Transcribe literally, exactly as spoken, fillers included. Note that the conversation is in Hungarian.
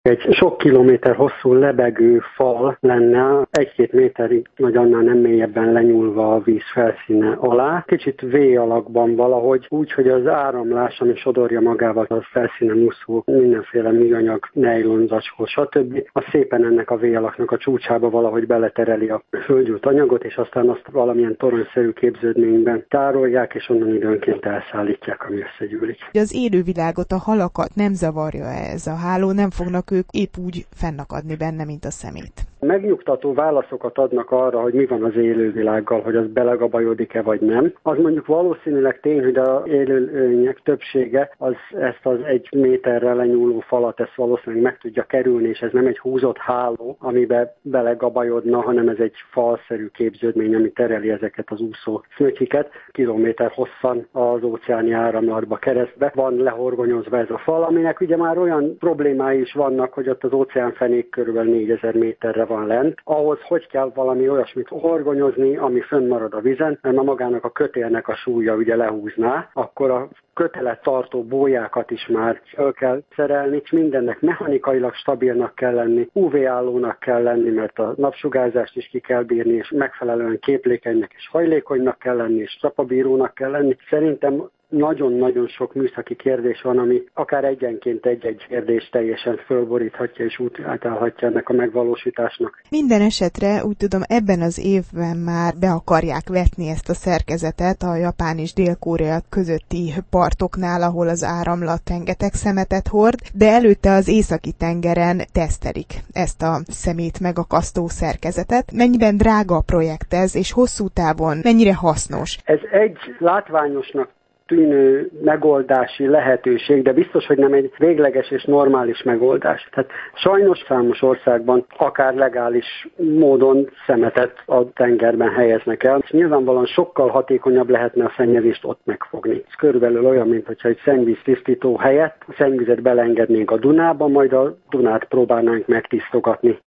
Egy sok kilométer hosszú lebegő fal lenne, egy-két méterig, vagy annál nem mélyebben lenyúlva a víz felszíne alá. Kicsit V alakban valahogy, úgy, hogy az áramlás, ami sodorja magával a felszínen úszó mindenféle műanyag, nejlon, zacskó, stb. Az szépen ennek a V alaknak a csúcsába valahogy beletereli a földgyújt anyagot, és aztán azt valamilyen toronyszerű képződményben tárolják, és onnan időnként elszállítják, ami összegyűlik. Az élővilágot, a halakat nem zavarja ez a háló, nem fognak ők épp úgy fennakadni benne, mint a szemét? Megnyugtató válaszokat adnak arra, hogy mi van az élővilággal, hogy az belegabajodik-e vagy nem. Az mondjuk valószínűleg tény, hogy az élőlények többsége az ezt az egy méterre lenyúló falat ezt valószínűleg meg tudja kerülni, és ez nem egy húzott háló, amiben belegabajodna, hanem ez egy falszerű képződmény, ami tereli ezeket az úszó szöcsiket kilométer hosszan az óceáni áramlatba keresztbe. Van lehorgonyozva ez a fal, aminek ugye már olyan problémái is vannak, hogy ott az óceánfenék körülbelül négyezer méterre van lent. Ahhoz hogy kell valami olyasmit horgonyozni, ami fönnmarad a vízen, mert ma magának a kötélnek a súlya ugye lehúzná, akkor a kötelet tartó bójákat is már föl kell szerelni, és mindennek mechanikailag stabilnak kell lenni, ú vé-állónak kell lenni, mert a napsugárzást is ki kell bírni, és megfelelően képlékenynek és hajlékonynak kell lenni, és csapabírónak kell lenni. Szerintem nagyon-nagyon sok műszaki kérdés van, ami akár egyenként egy-egy kérdést teljesen fölboríthatja és útját állhatja ennek a megvalósításnak. Minden esetre úgy tudom, ebben az évben már be akarják vetni ezt a szerkezetet a Japán és Dél-Korea közötti partoknál, ahol az áramlat rengeteg szemetet hord, de előtte az Északi-tengeren tesztelik ezt a szemét megakasztó szerkezetet. Mennyiben drága a projekt ez, és hosszú távon mennyire hasznos? Ez egy látványosnak tűnő megoldási lehetőség, de biztos, hogy nem egy végleges és normális megoldás. Tehát sajnos számos országban akár legális módon szemetet a tengerben helyeznek el. Nyilvánvalóan sokkal hatékonyabb lehetne a szennyezést ott megfogni. Ez körülbelül olyan, mintha egy szennyvíztisztító helyett a szennyvizet beleengednénk a Dunába, majd a Dunát próbálnánk megtisztogatni.